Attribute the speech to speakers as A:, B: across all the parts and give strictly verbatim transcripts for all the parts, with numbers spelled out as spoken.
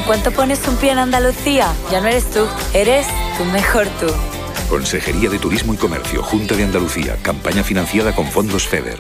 A: cuanto pones un pie en Andalucía, ya no eres tú, eres tu mejor tú.
B: Consejería de Turismo y Comercio, Junta de Andalucía, campaña financiada con fondos FEDER.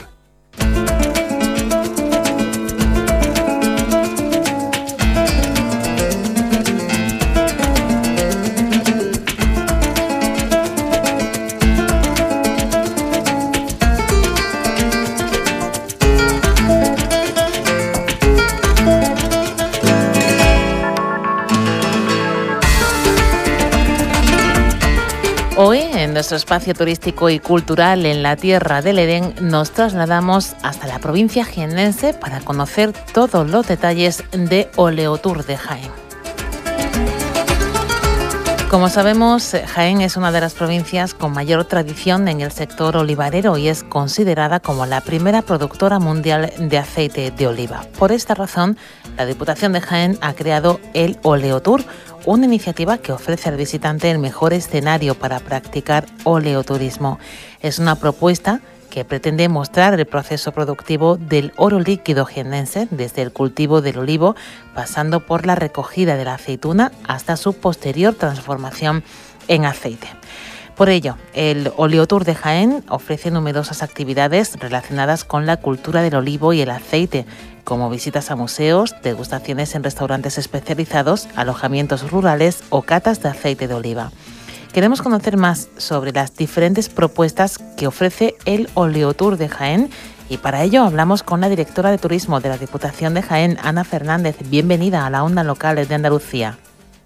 C: Hoy, en nuestro espacio turístico y cultural en la Tierra del Edén, nos trasladamos hasta la provincia jiennense para conocer todos los detalles de Oleotur de Jaén. Como sabemos, Jaén es una de las provincias con mayor tradición en el sector olivarero y es considerada como la primera productora mundial de aceite de oliva. Por esta razón, la Diputación de Jaén ha creado el Oleotur, una iniciativa que ofrece al visitante el mejor escenario para practicar oleoturismo. Es una propuesta que pretende mostrar el proceso productivo del oro líquido jiennense, desde el cultivo del olivo, pasando por la recogida de la aceituna hasta su posterior transformación en aceite. Por ello, el Oleotur de Jaén ofrece numerosas actividades relacionadas con la cultura del olivo y el aceite, como visitas a museos, degustaciones en restaurantes especializados, alojamientos rurales o catas de aceite de oliva. Queremos conocer más sobre las diferentes propuestas que ofrece el Oleotur de Jaén y para ello hablamos con la directora de Turismo de la Diputación de Jaén, Ana Fernández. Bienvenida a la Onda Local de Andalucía.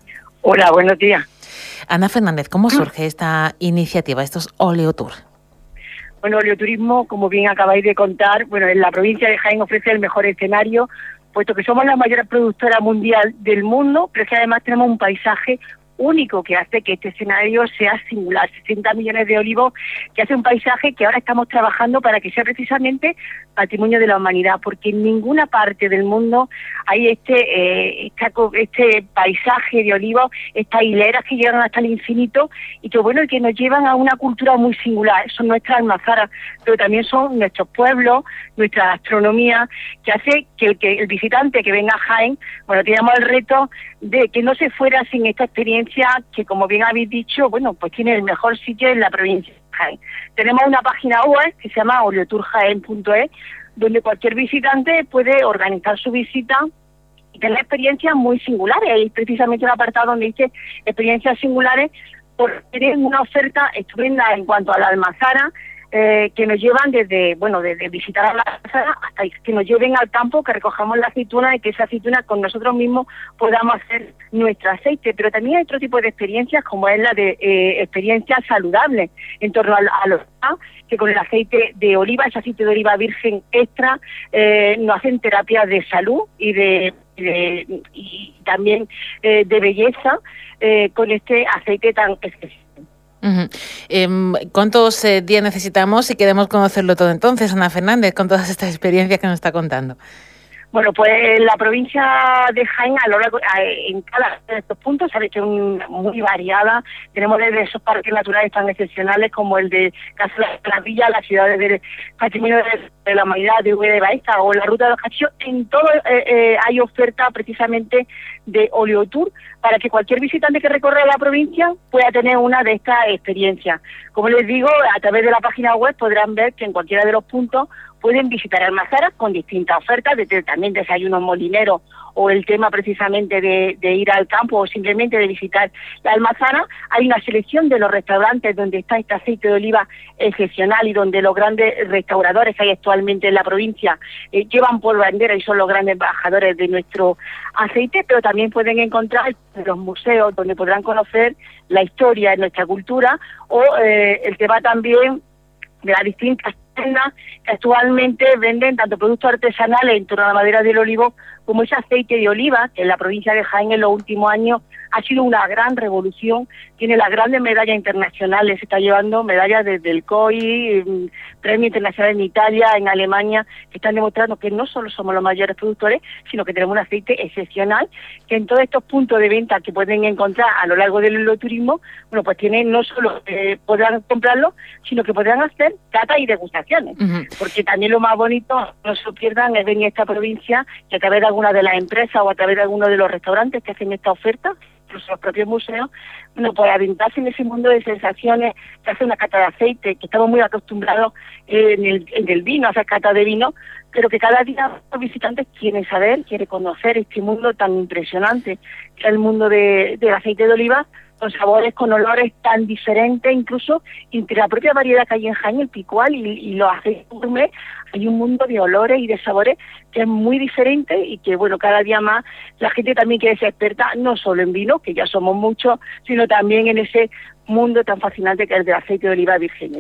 D: Hola, buenos días.
C: Ana Fernández, ¿cómo surge esta iniciativa, estos Oleotur?
D: Bueno, oleoturismo, como bien acabáis de contar, bueno, en la provincia de Jaén ofrece el mejor escenario, puesto que somos la mayor productora mundial del mundo, pero que además tenemos un paisaje único que hace que este escenario sea singular. sesenta millones de olivos, que hace un paisaje que ahora estamos trabajando para que sea precisamente patrimonio de la humanidad, porque en ninguna parte del mundo hay este eh, esta, este paisaje de olivos, estas hileras que llegan hasta el infinito y que bueno, y que nos llevan a una cultura muy singular. Son nuestras almazaras, pero también son nuestros pueblos, nuestra gastronomía, que hace que el, que el visitante que venga a Jaén, bueno, tenemos el reto de que no se fuera sin esta experiencia que, como bien habéis dicho, bueno, pues tiene el mejor sitio en la provincia de Jaén. Tenemos una página web que se llama oleoturjaén punto es, donde cualquier visitante puede organizar su visita y tener experiencias muy singulares. Hay precisamente un apartado donde dice experiencias singulares, porque tienen una oferta estupenda en cuanto a la almazara, Eh, que nos llevan desde, bueno, desde visitar a la almazara hasta que nos lleven al campo, que recojamos la aceituna y que esa aceituna con nosotros mismos podamos hacer nuestro aceite. Pero también hay otro tipo de experiencias, como es la de eh, experiencias saludables en torno a, a los que con el aceite de oliva, ese aceite de oliva virgen extra, eh, nos hacen terapias de salud y de, de y también eh, de belleza eh, con este aceite tan especial.
C: Uh-huh. Eh, ¿Cuántos eh, días necesitamos si queremos conocerlo todo entonces, Ana Fernández, con todas estas experiencias que nos está contando?
D: Bueno, pues en la provincia de Jaén, a lo largo, en cada de estos puntos, sabe que es un, muy variada. Tenemos desde esos parques naturales tan excepcionales como el de Casa de las Villas, las ciudades del Patrimonio de, de la Humanidad de Úbeda de Baeza o la Ruta de los Castillos. En todo eh, eh, hay oferta precisamente de Oleotur para que cualquier visitante que recorra la provincia pueda tener una de estas experiencias. Como les digo, a través de la página web podrán ver que en cualquiera de los puntos pueden visitar almazaras con distintas ofertas, desde también desayunos molineros o el tema precisamente de, de ir al campo o simplemente de visitar la almazara. Hay una selección de los restaurantes donde está este aceite de oliva excepcional y donde los grandes restauradores que hay actualmente en la provincia eh, llevan por bandera y son los grandes embajadores de nuestro aceite, pero también pueden encontrar los museos donde podrán conocer la historia de nuestra cultura o eh, el tema también de las distintas tiendas que actualmente venden tanto productos artesanales en torno a la madera del olivo como ese aceite de oliva, que en la provincia de Jaén en los últimos años ha sido una gran revolución, tiene las grandes medallas internacionales, se está llevando medallas desde el C O I, premio internacional en Italia, en Alemania, que están demostrando que no solo somos los mayores productores, sino que tenemos un aceite excepcional, que en todos estos puntos de venta que pueden encontrar a lo largo del enoturismo, bueno, pues tienen no solo eh, podrán comprarlo, sino que podrán hacer catas y degustaciones, uh-huh. porque también lo más bonito, no se lo pierdan, es venir a esta provincia, que a través de alguna de las empresas o a través de alguno de los restaurantes que hacen esta oferta, incluso los propios museos, bueno, pues adentrarse en ese mundo de sensaciones, que hace una cata de aceite, que estamos muy acostumbrados en el, en el vino, a hacer cata de vino, pero que cada día los visitantes quieren saber, quieren conocer este mundo tan impresionante, que es el mundo de, del aceite de oliva, con sabores, con olores tan diferentes, incluso entre la propia variedad que hay en Jaén, el picual y, y los aceites gourmet, hay un mundo de olores y de sabores que es muy diferente y que, bueno, cada día más la gente también quiere ser experta, no solo en vino, que ya somos muchos, sino también en ese mundo tan fascinante que es el del aceite de oliva virgen.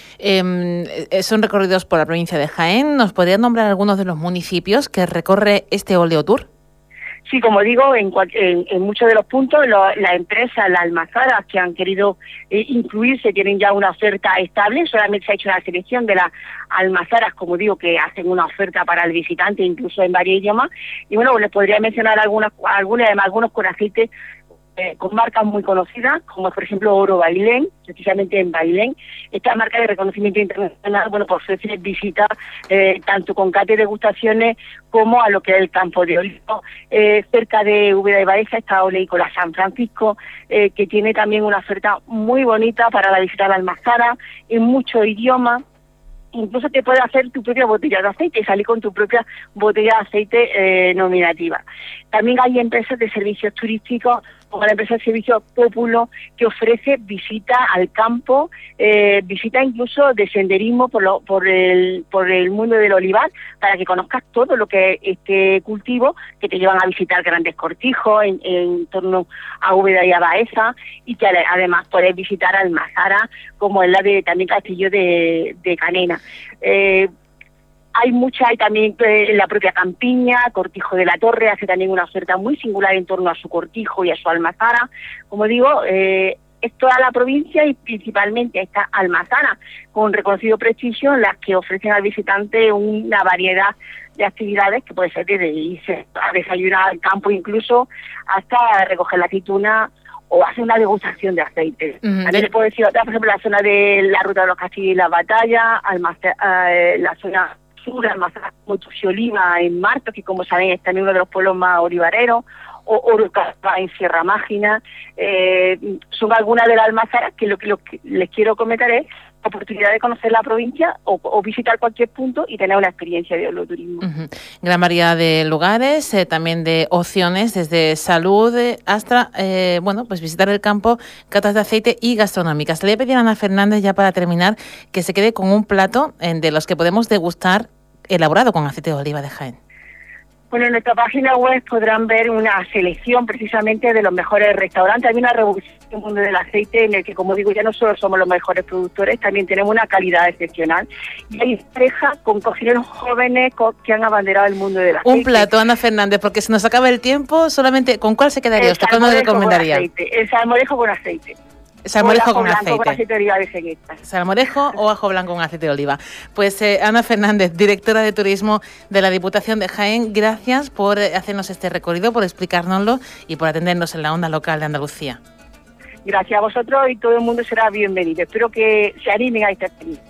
C: Eh, son recorridos por la provincia de Jaén. ¿Nos podrían nombrar algunos de los municipios que recorre este Oleotour?
D: Sí, como digo, en, en, en muchos de los puntos, lo, las empresas, las almazaras que han querido eh, incluirse tienen ya una oferta estable. Solamente se ha hecho la selección de las almazaras, como digo, que hacen una oferta para el visitante, incluso en varios idiomas. Y bueno, les podría mencionar algunas, algunas además algunos con aceite, Eh, con marcas muy conocidas, como por ejemplo Oro Bailén, precisamente en Bailén. Esta marca de reconocimiento internacional, bueno, pues ofrece visitas eh, tanto con cata y degustaciones como a lo que es el campo de olivo. Eh, cerca de Úbeda de Baeza está Oleícola San Francisco, eh, que tiene también una oferta muy bonita para la visita a la almazara, en muchos idiomas. Incluso te puedes hacer tu propia botella de aceite y salir con tu propia botella de aceite eh, nominativa. También hay empresas de servicios turísticos, como la empresa de servicios Pópulo, que ofrece visita al campo, eh, visita incluso de senderismo por, lo, por, el, por el mundo del olivar, para que conozcas todo lo que es este cultivo, que te llevan a visitar grandes cortijos en, en torno a Úbeda y a Baeza, y que además puedes visitar almazaras, como es la de también Castillo de, de Canena. Eh, Hay mucha, hay también eh, en la propia Campiña, Cortijo de la Torre hace también una oferta muy singular en torno a su cortijo y a su almazara. Como digo, eh, es toda la provincia y principalmente esta almazara con reconocido prestigio, las que ofrecen al visitante una variedad de actividades que puede ser desde irse a desayunar al campo incluso hasta recoger la aceituna o hacer una degustación de aceite. Uh-huh. También le puedo decir otra, por ejemplo, la zona de la Ruta de los Castillos y las Batallas, almac- eh, la zona sur, almazara como Tuxioliva en Marto, que como saben es también uno de los pueblos más olivareros, o Orucaba en Sierra Mágina. Eh, son algunas de las almazaras que lo, que lo que les quiero comentar es la oportunidad de conocer la provincia o, o visitar cualquier punto y tener una experiencia de oleoturismo. Uh-huh.
C: Gran variedad de lugares, eh, también de opciones, desde salud eh, hasta, eh, bueno, pues visitar el campo, catas de aceite y gastronómicas. Le voy a pedir a Ana Fernández, ya para terminar, que se quede con un plato eh, de los que podemos degustar elaborado con aceite de oliva de Jaén.
D: Bueno, en nuestra página web podrán ver una selección precisamente de los mejores restaurantes. Hay una revolución en el mundo del aceite en el que, como digo, ya no solo somos los mejores productores, también tenemos una calidad excepcional. Y hay pareja con cocineros jóvenes que han abanderado el mundo del aceite.
C: Un plato, Ana Fernández, porque se nos acaba el tiempo. Solamente, ¿con cuál se quedaría usted? ¿Cuál nos recomendaría?
D: El salmorejo con aceite.
C: Salmorejo con aceite.
D: Con aceite de oliva virgen.
C: Salmorejo o ajo blanco con aceite de oliva. Pues eh, Ana Fernández, directora de Turismo de la Diputación de Jaén, gracias por hacernos este recorrido, por explicárnoslo y por atendernos en la onda local de Andalucía.
D: Gracias a vosotros y todo el mundo será bienvenido. Espero que se animen a esta experiencia.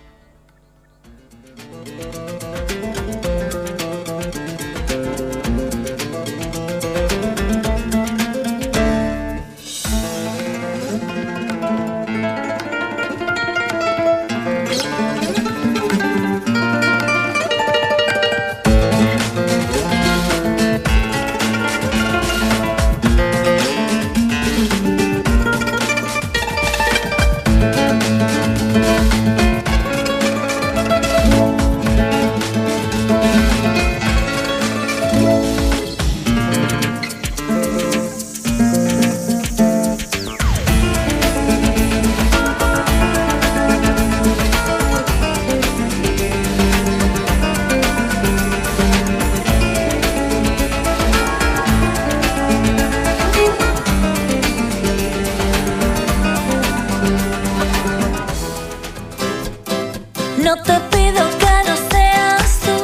E: No te pido que no seas tú,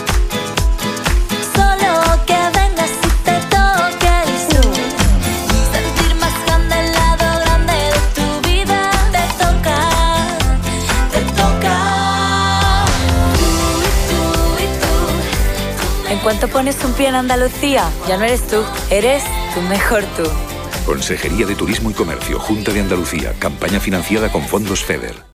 E: solo que vengas y te toques tú. Sentir más grande el lado grande de tu vida. Te toca, te toca. Tú y tú y tú.
A: cuanto pones un pie en Andalucía, ya no eres tú, eres tu mejor tú.
B: Consejería de Turismo y Comercio, Junta de Andalucía, campaña financiada con fondos FEDER.